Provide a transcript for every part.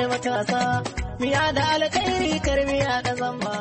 matasa, miya da alkhairi karmiya da zamba.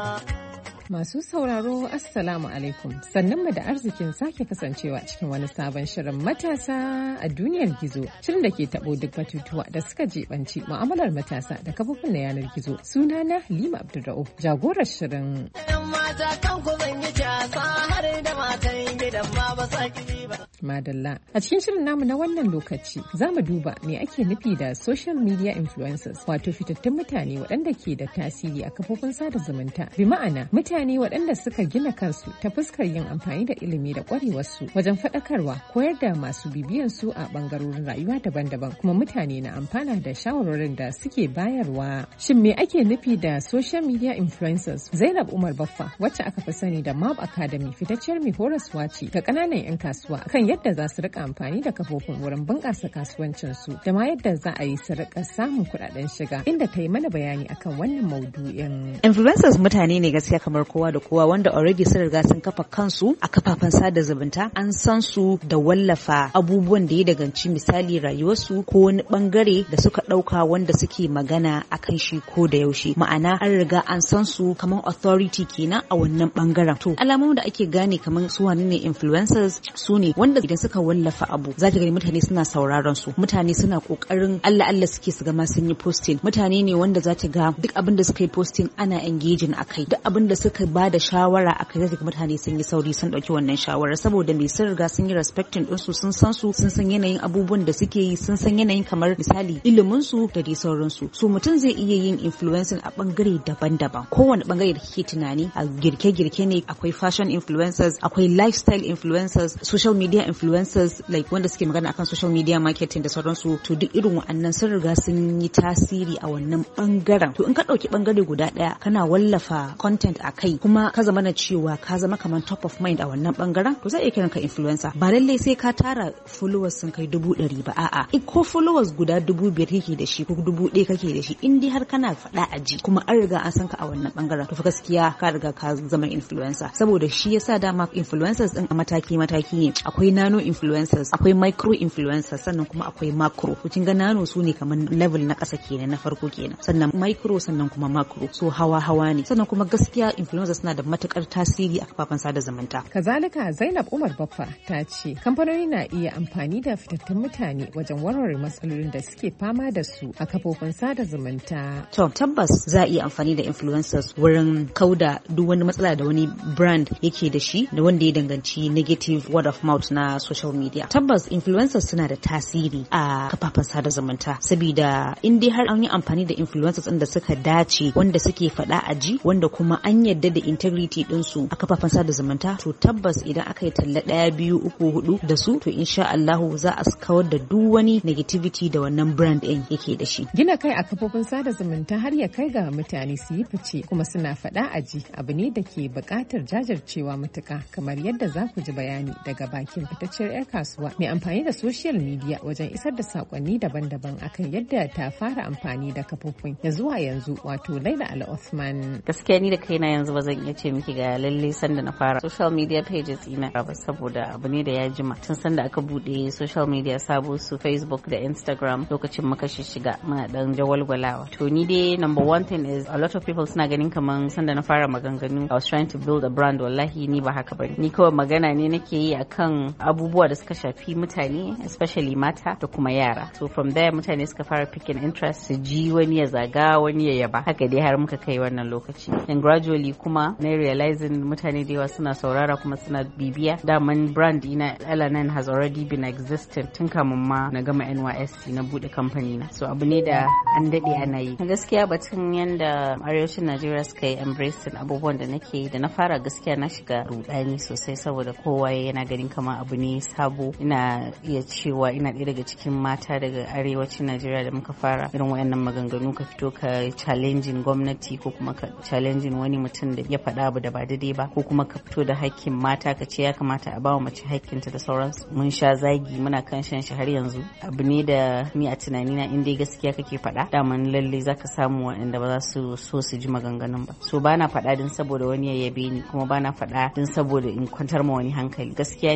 Masu sauraro Assalamu alaikum, sannan mu da arzikin sake kasancewa cikin wani sabon shirin matasa a duniyar gizo, shirin da ke tabo duk batutuwa da suka jibanci mu'amalar matasa da kafofin na yanar gizo. Sunana Halima Abdulrauf, jagorar shirin. Mata kan ku zan yi jasa har da matan gidan ma ba sa ba. Madalla. A cikin shirin namu na wannan lokaci za mu duba me ake nufi da social media influencers, wato fitattun mutane waɗanda ke da tasiri a kafofin sada zumunta. Bi ma'ana mutane waɗanda suka gina kansu ta fuskar yin amfani da ilimi da ƙwarewarsu wajen faɗakarwa, koyar da masu bibiyan su a ɓangarorin rayuwa daban-daban, kuma mutane na amfana da shawarwarin da suke bayarwa. Shin me ake nufi da social media influencers? Zainab Umar Baffa, wacce aka fi sani da Mab Academy, fitacciyar mai horaswa ce ga ƙananan 'yan kasuwa kan yadda za su rika amfani da kafofin wurin bunƙasa kasuwancinsu da ma yadda za a yi su rika samun kuɗaɗen shiga, inda ta yi mana bayani akan wannan maudu'in. Influencers mutane ne gaskiya kamar kowa da kowa wanda already sun riga sun kafa kansu a kafafen sada zumunta, an san su da wallafa abubuwan da ya daganci misali rayuwarsu ko wani bangare da suka ɗauka wanda suke magana akan shi ko da yaushe. Ma'ana an riga an san su kamar authority kenan a wannan bangaren. To alamomin da ake gane kamar su wane ne influencers su ne wanda idan suka wallafa abu za ki gani mutane suna sauraron su, mutane suna kokarin Allah suke su ga ma sun yi posting, mutane ne wanda za ki ga duk abin da suka yi posting ana engaging akai, duk abin da suka ba da shawara akai za ki ga mutane sun yi sauri sun dauki wannan shawara saboda me sun riga sun yi respecting din su, sun san su, sun san yanayin abubuwan da suke yi, sun san yanayin kamar misali ilimin su da dai sauransu. So mutum zai iya yin influencing a bangare daban-daban, kowane bangare da kike tunani. A girke-girke ne akwai fashion influencers, akwai lifestyle influencers, social media influencers like wanda suke magana akan social media marketing da sauransu. To duk irin wa'annan sun riga sun yi tasiri a wannan bangaren. To in ka dauki bangare guda daya kana wallafa content akai kuma ka zama na cewa ka zama kamar top of mind a wannan bangaren, to zai iya kiran ka influencer. Ba lallai sai ka tara followers sun kai 100 ba, a'a ko followers guda 5,000 kake da shi ko 1,000 kake da shi, in dai har kana faɗa a ji kuma an riga an san ka a wannan bangaren, to fa gaskiya ka riga ka zama influencer. Saboda shi yasa dama influencers din a mataki ne. Akwai nano influencers, akwai micro influencers, sannan kuma akwai macro. To kin ga nano su ne kamar level na ƙasa kenan, na farko kenan, sannan micro, sannan kuma macro. So hawa ne. Sannan kuma gaskiya influencers suna da matukar tasiri a kafafen sada zumunta. Kazalika Zainab Umar Baffa ta ce kamfanoni na iya amfani da fitattun mutane wajen warware matsalolin da suke fama da su a kafofin sada zumunta. To tabbas za a iya amfani da influencers wurin kauda duk wani matsala da wani brand yake da shi da wanda ya danganci negative word of mouth na social media. Tabbas influencers suna da tasiri a kafafen sada zumunta, saboda in dai har an yi amfani da influencers din da suka dace, wanda suke faɗa a ji, wanda kuma an yadda da integrity din su a kafafen sada zumunta, to tabbas idan aka yi talla 1, 2, 3, 4 da su, to insha Allah za a kawar da duk wani negativity da wannan brand din yake da shi. Gina kai a kafofin sada zumunta har ya kai ga mutane su yi fice kuma suna faɗa a ji, abu ne da ke buƙatar jajircewa matuƙa, kamar yadda za ku ji bayani daga bakin fitacciyar 'yar kasuwa mai amfani da social media wajen isar da sakonni daban-daban akan yadda ta fara amfani da kafofin ya zuwa yanzu, wato Laila Al-Uthman. Gaskiya ni da kaina yanzu ba zan iya ce miki ga lalle sanda na fara social media pages ina ba, saboda abu ne da ya jima tun sanda aka bude social media sabo su Facebook da Instagram, lokacin muka shiga muna dan jawalgwalawa. To ni dai number one thing is a lot of people suna ganin kaman sanda na fara maganganu I was trying to build a brand. Wallahi ni ba haka bane, ni kawai magana ne nake yi akan abubuwa da suka shafi mutane, especially mata da kuma yara. So from there mutane suka fara picking interest, su ji wani ya zaga wani ya yaba, haka dai har muka kai wannan lokaci. And gradually kuma na realizing mutane da yawa suna saurara kuma suna bibiya. Daman brand ina L&N has already been existing tun kamun ma na gama NYSC na bude company na. So abu ne da an dade ana yi. Gaskiya batun yanda arewacin Najeriya suka yi embracing abubuwan da nake yi da na fara, gaskiya na shiga rudani sosai saboda kowa yana ganin kamar abu ne sabo. Ina iya cewa ina ɗaya daga cikin mata daga arewacin Najeriya da muka fara irin wayannan maganganu, ka fito ka challenging gwamnati ko kuma ka challenging wani mutum da ya faɗa abu da ba daidai ba, ko kuma ka fito da hakkin mata ka ce ya kamata a bawa mace hakkinta da sauransu. Mun sha zagi, muna kan shan shi har yanzu. Abu ne da ni a tunanina in dai gaskiya kake faɗa, daman lalle zaka samu waɗanda ba za su so su ji maganganun ba. So bana faɗa din saboda wani ya yabe ni, kuma bana faɗa din saboda in kwantar ma wani hankali. Gaskiya ne guda ɗaya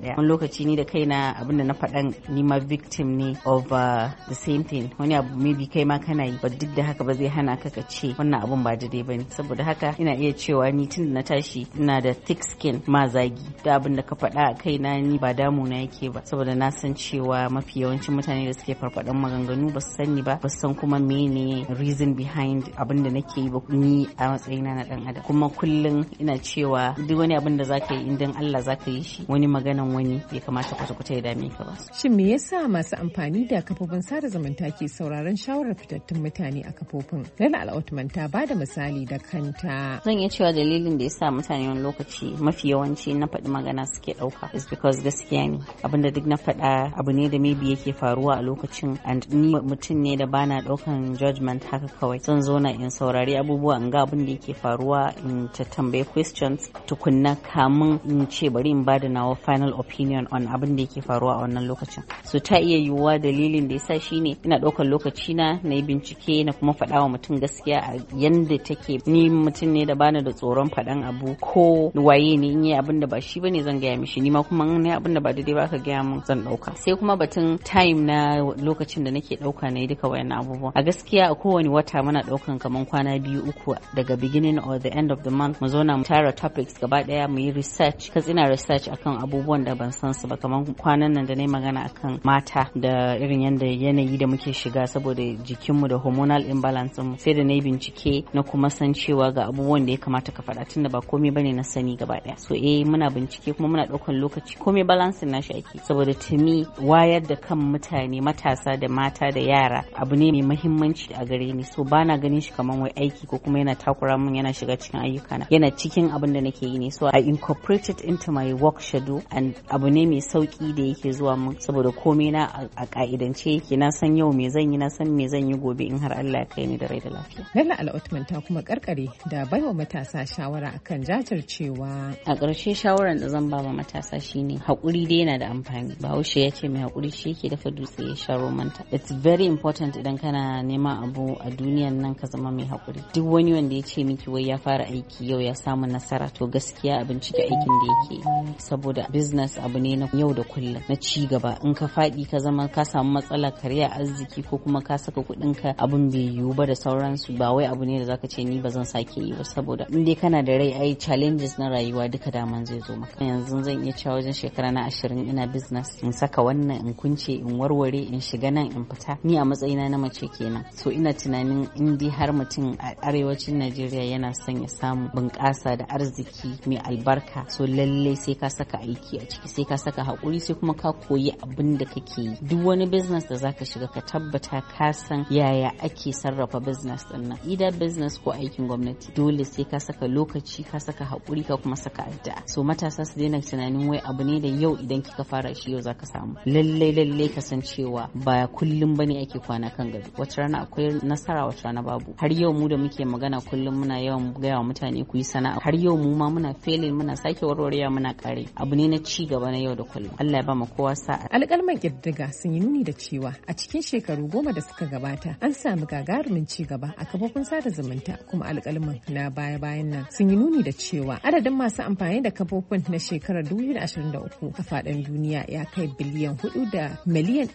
ɗaya. Wani lokaci ni da kaina abinda na faɗan ni ma victim ne of the same thing. Wani abu maybe kai ma kana yi, ba duk da haka ba zai hana ka ce wannan abun ba daidai bane. Saboda haka ina iya cewa ni tun da na tashi ina da thick skin ma zagi. Da abin da ka faɗa a kaina ni ba damuna yake ba, saboda na san cewa mafi yawancin mutane da suke farfaɗan maganganu ba su sani ba su san kuma mene reason behind abin da nake yi ba ni a matsayina na dan adam. Kuma kullum ina cewa duk wani abin da zaka yi idan Allah zaka yi shi, wani maganan wani bai kamata kwata-kwata ya dame ka ba. Shin me yasa masu amfani da kafofin sada zumunta ke sauraron shawarar fitattun mutane a kafofin? Lala Al-Othman ta bada misali da kanta. Zan iya cewa dalilin da yasa mutane wani lokaci mafi yawanci na faɗi magana suke ɗauka is because gaskiya ne abinda duk na faɗa abu ne da maybe yake faruwa a lokacin, and ni mutum ne da bana ɗaukan judgment haka kawai. Zan zo na in saurari abubuwa in ga abin da yake faruwa, in ta tambaye questions tukunna kamun in ce bari in bada nawa final opinion on abin da yake faruwa a wannan lokacin. So ta iya yiwuwa dalilin da yasa shine ina ɗaukar lokaci na yi bincike na kuma faɗa wa mutum gaskiya a yanda take. Ni mutum ne da bana da tsoron faɗan abu ko waye ne, in yi abin da ba shi bane zan gaya mishi, ni ma kuma in yi abin da ba daidai ba ka gaya min zan ɗauka. Sai kuma batun time na lokacin da nake ɗauka na yi duka wayannan abubuwa. A gaskiya a kowane wata muna ɗaukan kaman kwana 2-3 daga beginning or the end of the month mu zauna mu tara topics gaba daya mu yi research. Ina research akan abubuwan da ban san su ba, kaman kwanan nan da na yi magana akan mata da irin yanayi da muke shiga saboda jikinmu da hormonal imbalance mu, sai da na yi bincike na kuma san cewa ga abubuwan da ya kamata ka faɗa tunda ba komai bane na sani gaba daya. So muna bincike kuma muna ɗaukan lokaci, komai balancing nashi ake, saboda tuni wayar da kan mutane matasa da mata da yara abu ne mai muhimmanci a gare ni. So bana ganin shi kaman wai aiki ko kuma yana takura min, yana shiga cikin ayyukana, yana cikin abin da nake yi ne. So I incorporate it into my work schedule, and abu ne mai sauki da yake zuwa min saboda komai na a ka'idance yake. Na san yau me zan yi, na san me zan yi gobe in har Allah ya kai ni da rai da lafiya. Lalla Al-Othman ta kuma karkare da baiwa matasa shawara akan jajircewa. A ƙarshe shawaran da zan ba wa matasa shine haƙuri dai yana da amfani. Bahaushe ya ce mai haƙuri shi yake dafa dutse ya sha romanta. It's very important idan kana neman abu a duniyan nan ka zama mai haƙuri. Duk wani wanda ya ce miki wai ya fara aiki yau ya samu nasara, to gaskiya a bincike aikin da yake, saboda business abu ne na yau da kullum na ci gaba. In ka faɗi ka zama ka samu matsala karya arziki ko kuma ka saka kuɗin ka abun bai yiwu ba da sauransu, ba wai abu ne da zaka ce ni ba zan sake yi ba, saboda in dai kana da rai ai challenges na rayuwa duka daman zai zo maka. Yanzu zan iya cewa wajen shekara na 20 ina business, in saka wannan in kunce in warware in shiga nan in fita, ni a matsayina na mace kenan. So ina tunanin in dai har mutum a arewacin Najeriya yana son ya samu bunƙasa da arziki mai albarka, so lallai sai ka saka aiki a ciki, sai ka saka haƙuri, sai kuma ka koyi abin da kake yi. Duk wani business da zaka shiga ka tabbata ka san yaya ake sarrafa business din nan, either business ko aikin gwamnati. Dole sai ka saka lokaci, ka saka haƙuri, ka kuma saka addu'a. So matasa su daina tunanin wai abu ne da yau idan kika fara shi yau zaka samu. Lallai kasancewa ba kullum bane ake kwana kan gado. Wata rana akwai nasara, wata rana babu. Har yau mu da muke magana kullum muna yawan gaya wa mutane ku yi sana'a. Har yau mu ma muna failing, muna sake warwarewa, muna kare. Abu ne na ci gaba na yau da kullum. Allah ya ba mu kowa sa'a. Alƙalman ƙiddiga sun yi nuni da cewa a cikin shekaru 10 da suka gabata an samu gagarumin ci gaba a kafofin sada zumunta, kuma alƙalman na baya-bayan nan sun yi nuni da cewa adadin masu amfani da kafofin na shekarar 2023 a faɗin duniya ya kai biliyan 4 da miliyan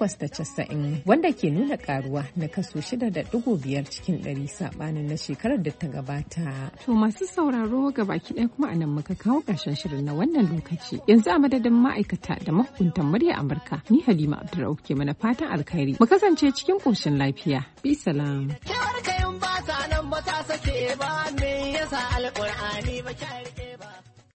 890, wanda ke nuna karuwa na kaso 6.5 cikin 100 sabanin na shekarar da ta gabata. To masu sauraro ga baki ɗaya kuma anan muka kawo ƙarshen shirin na wannan lokaci. Yanzu a madadin ma'aikata da mahukuntan murya Amurka, ni Halima Abdurrauf ke mana fatan alkhairi. Mu kasance cikin ƙoshin lafiya. Bi salam. Kewar kayan ba ta nan ba ta sake ba, me yasa alƙur'ani ba